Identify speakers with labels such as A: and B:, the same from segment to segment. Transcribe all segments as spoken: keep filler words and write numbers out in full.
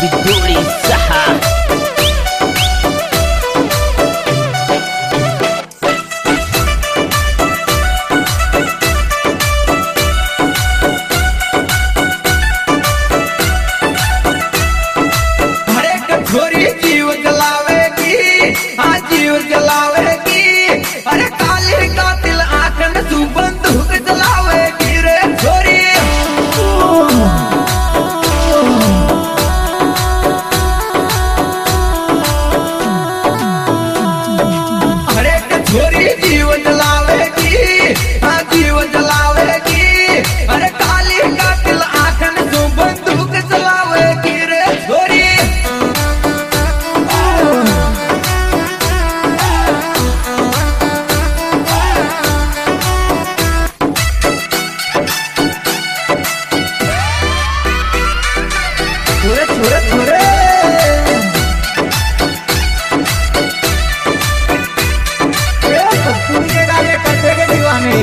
A: Siduri Saha.
B: जीव जलावेगी, हाँ जीव जलावेगी। अरे काली कातिल आंखन तू बंदूक जलावेगी रे छोरी। अरे छोरी जीव जलावेगी, हाँ जीव जलावेगी। अरे काली कातिल आंखन तू बंदूक जलावेगी रे छोरी। छोरे छोरे छोरे पत्नी के गाले कट्टे के दीवाने।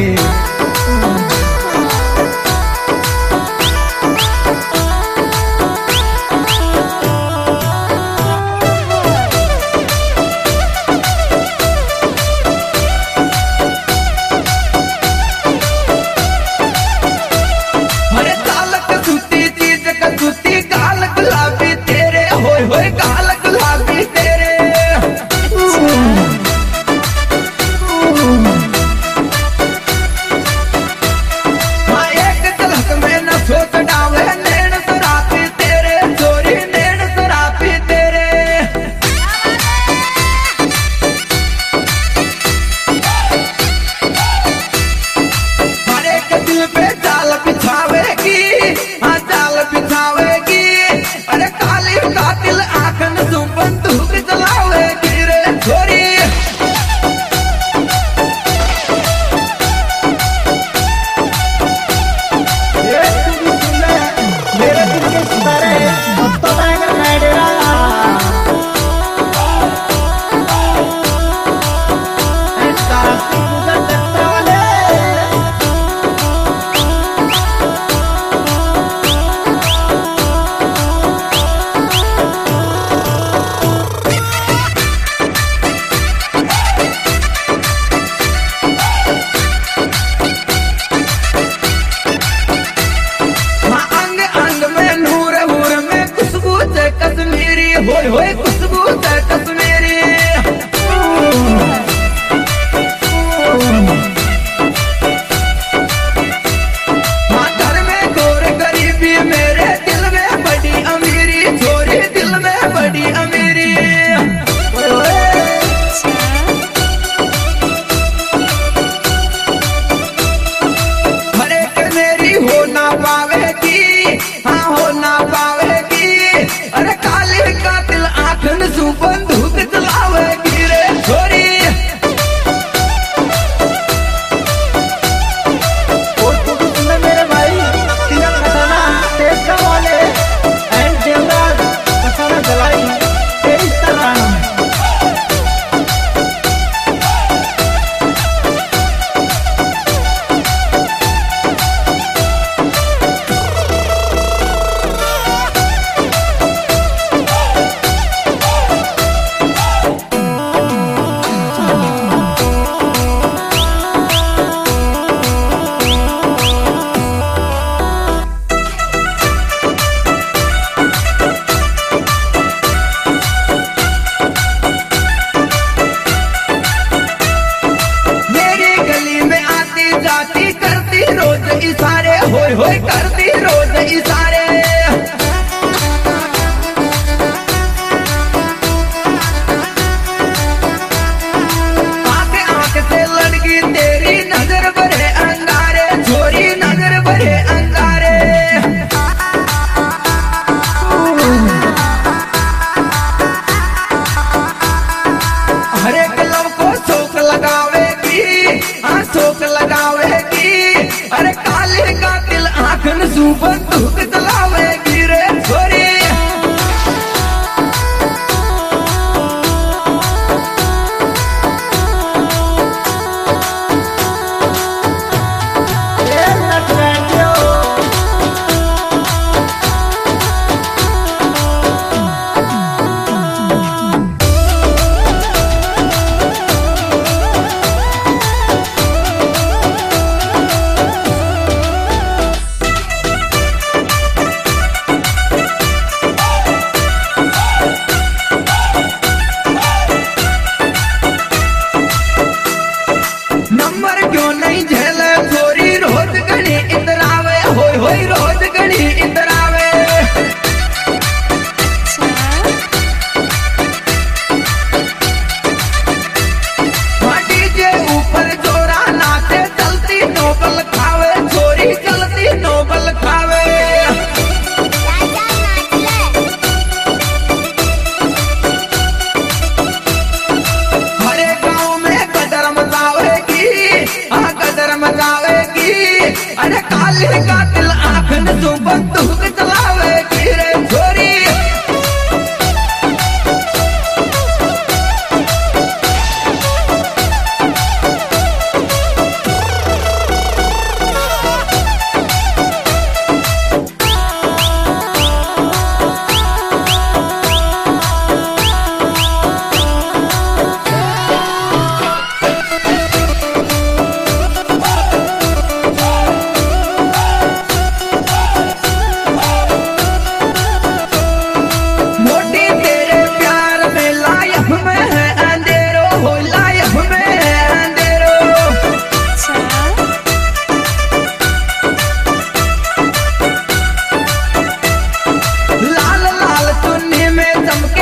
B: अरे तालक सूती चीज का सूती गाल गुलाबी तेरे होए होए गाल गुलाबी तेरे। हाँ एक झलक में न सोच डावे नैन शराबी तेरे चोरी नैन शराबी तेरे। हर एक दिल पे जाल बिछावेगी, हाँ जाल बिछावेगी। अरे काली कातिल आंखन तू बंदूक जलावेगी रे छोरी। मेरे दिल के सितारे अब तो टाइगर नहीं डेरा। कश्मीरी होए होए खुशबू से कश्मीरी। हाँ घर में गोर गरीबी मेरे दिल में बड़ी अमीरी छोरी दिल में बड़ी अमीरी। हर एक मेरी हो ना पावेगी, हाँ हो ना पावेगी। अरे काली कातिल आंख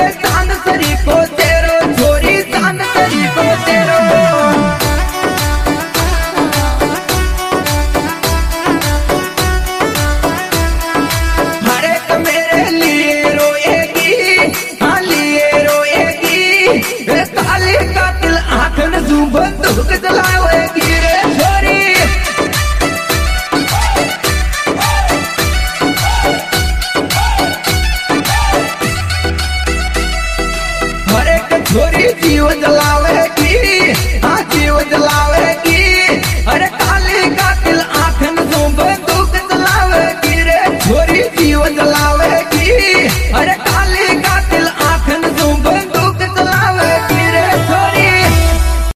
B: के चांद सरी को तेरो छोरी चांद सरी को तेरो हर एक मेरे लिए रोएगी हाँ लिए रोएगी काली कातिल आंखन जू बंदूक चलावेगी रे छोरी हर एक छोरी जीव जलावेगी हाँ जीव जलावेगी